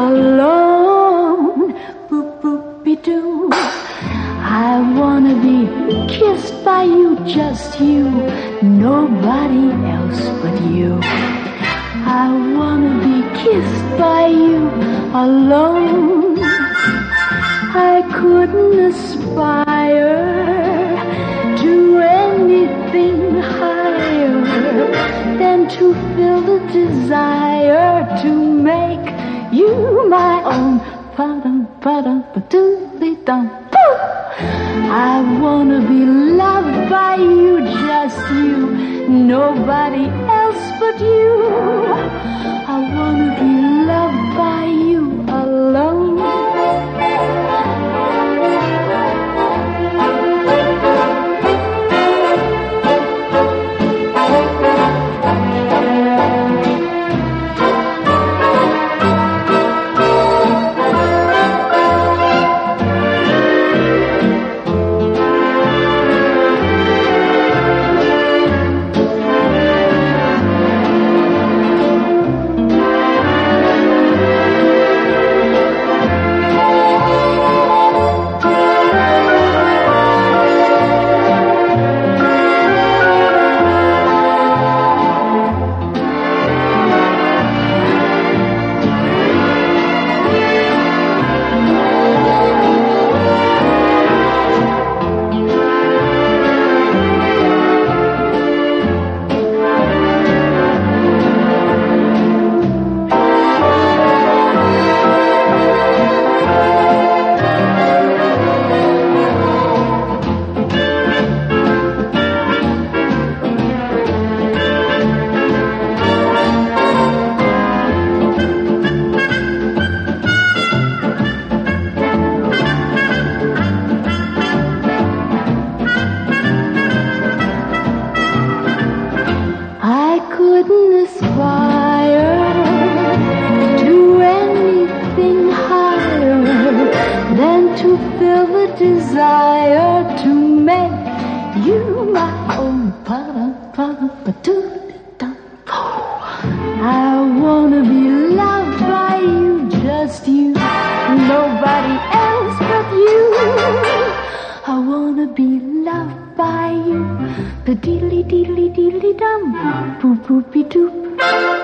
alone. Boop boop be doo. I wanna be kissed by you, just you, nobody else but you. I wanna be kissed by you alone. I couldn't aspire to anything higher than to feel the desire to make you my own. I wanna be loved by you, just you, nobody else but you. I wanna be loved by you alone. Couldn't aspire to anything higher than to feel the desire to make you my own. I wanna be loved by you, just you, nobody else but you. I wanna be loved by you. The diddly diddly diddly dum, boop boopy doop.